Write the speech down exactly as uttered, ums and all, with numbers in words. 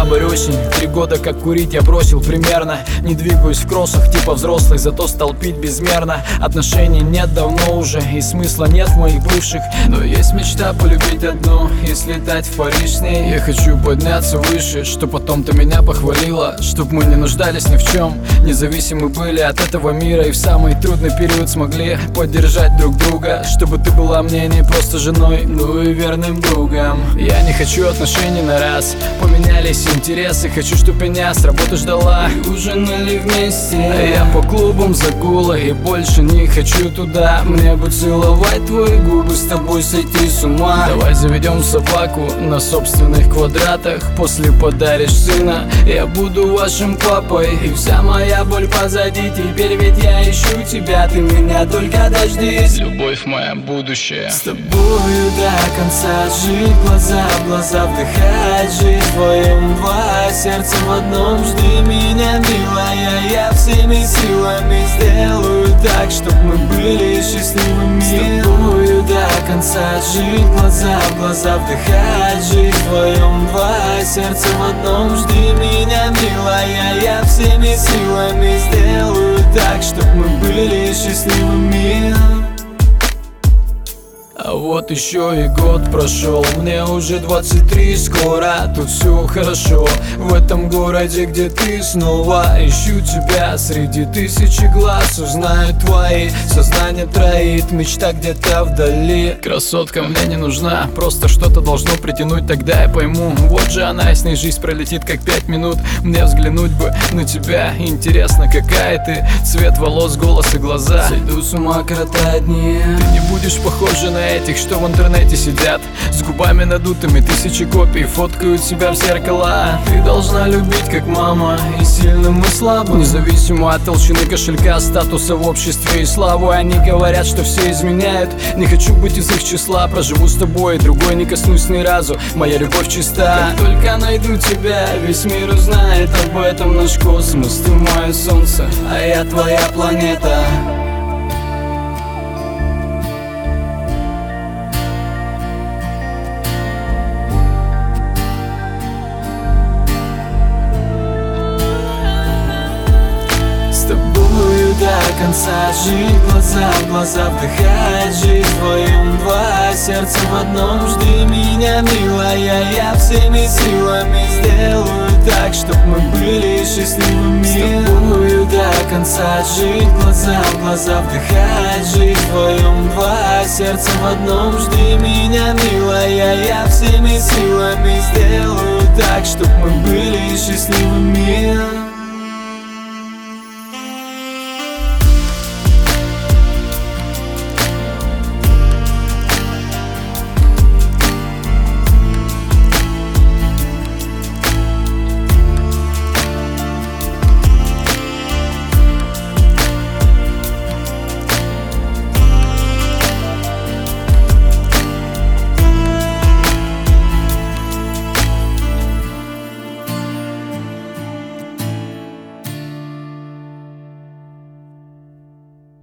ноябрь, осень. Три года как курить я бросил примерно. Не двигаюсь в кроссах типа взрослых, зато стал пить безмерно. Отношений нет давно уже, и смысла нет в моих бывших. Но есть мечта полюбить одну и слетать в Париж с ней. Я хочу подняться выше, чтоб потом ты меня похвалила, чтоб мы не нуждались ни в чем, независимы были от этого мира, и в самый трудный период смогли поддержать друг друга. Чтобы ты была мне не просто женой, но и верным другом. Я не хочу отношений на раз, поменялись интересы. Хочу, чтоб меня с работы ждала и ужинали вместе. Я по клубам загула и больше не хочу туда. Мне бы целовать твои губы, с тобой сойти с ума. Давай заведем собаку на собственных квадратах. После подаришь сына, я буду вашим папой. И вся моя боль позади, теперь ведь я ищу тебя. Ты меня только дождись, любовь моя будущее. С тобою до конца жить, глаза в глаза вдыхать, жить вдвоем, два сердца в одном. Жди меня, милая, я всеми силами сделаю так, чтоб мы были счастливыми. С тобою до конца жить, глаза в глаза вдыхать, жить вдвоем, два сердца в одном. Жди меня, милая, я всеми силами сделаю так, чтоб мы были счастливыми. А вот еще и год прошел, мне уже двадцать три скоро. Тут все хорошо в этом городе, где ты снова. Ищу тебя среди тысячи глаз, узнаю твои. Сознание троит, мечта где-то вдали. Красотка мне не нужна, просто что-то должно притянуть, тогда я пойму. Вот же она, и с ней жизнь пролетит как пять минут. Мне взглянуть бы на тебя, интересно, какая ты. Цвет волос, голос и глаза. Сойду с ума, коротая дни. Ты не будешь похожа на этих, что в интернете сидят с губами надутыми, тысячи копий фоткают себя в зеркала. Ты должна любить как мама, и сильным, и слабым, независимо от толщины кошелька, статуса в обществе и славы. Они говорят, что все изменяют, не хочу быть из их числа. Проживу с тобой, другой не коснусь ни разу, моя любовь чиста. Как только найду тебя, весь мир узнает об этом. Наш космос, ты мое солнце, а я твоя планета. До конца жить, глаза в глаза вдыхать, жить вдвоем, два сердца в одном. Жди меня, милая, я всеми силами сделаю так, чтоб мы были счастливыми. С тобою до конца жить, глаза в глаза вдыхать, жить вдвоем, два сердца в одном. Жди меня, милая, я всеми силами сделаю так, чтоб мы были счастливыми.